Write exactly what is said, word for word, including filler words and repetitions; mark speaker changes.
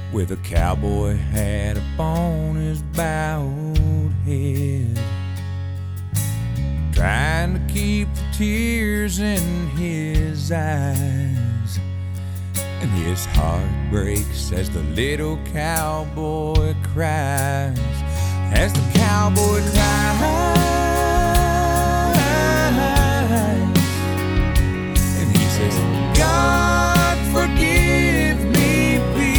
Speaker 1: with a cowboy hat upon his bowed head, trying to keep the tears in his eyes. And his heart breaks as the little cowboy cries, as the cowboy cries.